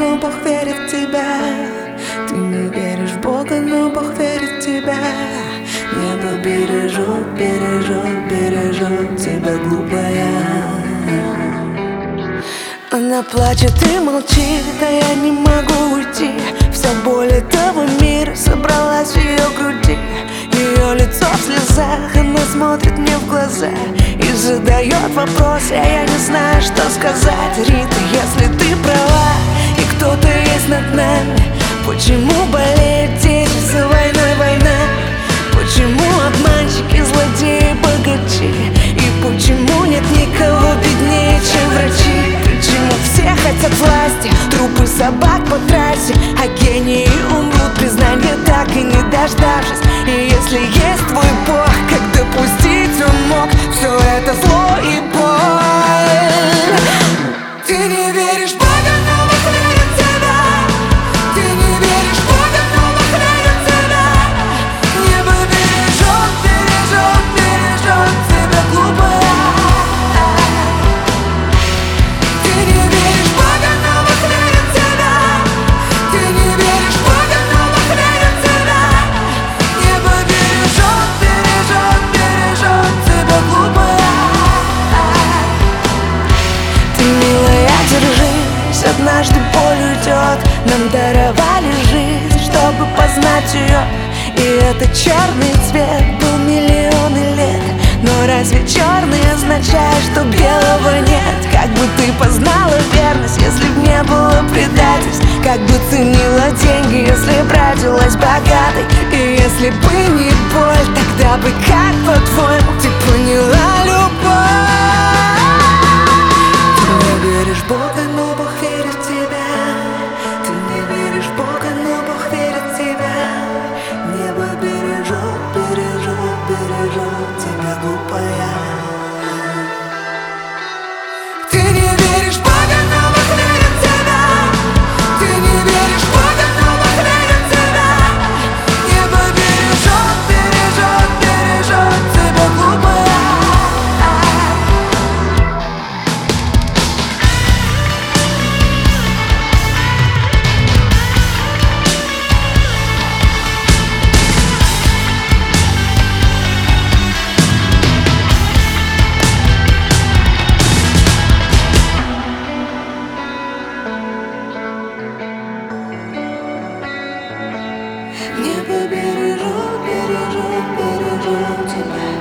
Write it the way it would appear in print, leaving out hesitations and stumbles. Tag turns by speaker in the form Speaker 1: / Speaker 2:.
Speaker 1: но Бог верит в тебя. Ты не веришь в Бога, но Бог верит в тебя. Небо бережет, бережет, бережет тебя, глупая. Она плачет и молчит, а я не могу уйти. Вся боль этого мира собралась в ее груди. Ее лицо в слезах, она смотрит мне в глаза и задает вопросы, а я не знаю, что сказать. Рита, если ты права и кто-то есть над нами, почему болеют дети за войной война? Почему обманщики, злодеи, богачи? И почему нет никого беднее, чем врачи? Почему все хотят власти, трупы собак по трассе, а гении умрут, признания так и не дождавшись? И если есть твой Бог, как допустить он мог все это зло и боль? Ты не веришь в Бога, но Бог верит в тебя. Ты не веришь в Бога, но Бог верит в тебя. Небо бережет, бережет, бережет тебя, глупая. Ты не веришь в Бога, но Бог верит в тебя. Ты не веришь в Бога, но Бог верит в тебя. Небо бережет, бережет, бережет тебя, глупая. Ты, милая, держись, однажды боль уйдет. Нам даровали жизнь, чтобы познать ее. И этот черный цвет был миллионы лет. Но разве черный означает, что белого нет? Как бы ты познала верность, если б не было предательств? Как бы ценила деньги, если б родилась богатой? И если бы не боль, тогда бы как, по-твоему, ты поняла любовь? Ты не веришь в Бога, но Бог верит в тебя. Ты не веришь в Бога, но Бог верит в тебя. Небо бережет, бережет, бережет тебя, глупая. Ты не веришь в Бога, но Бог верит в тебя. Ты не веришь в Бога, но Бог верит в тебя. Небо бережет, бережет, бережет тебя, глупая. Небо бережет, бережет, бережет тебя.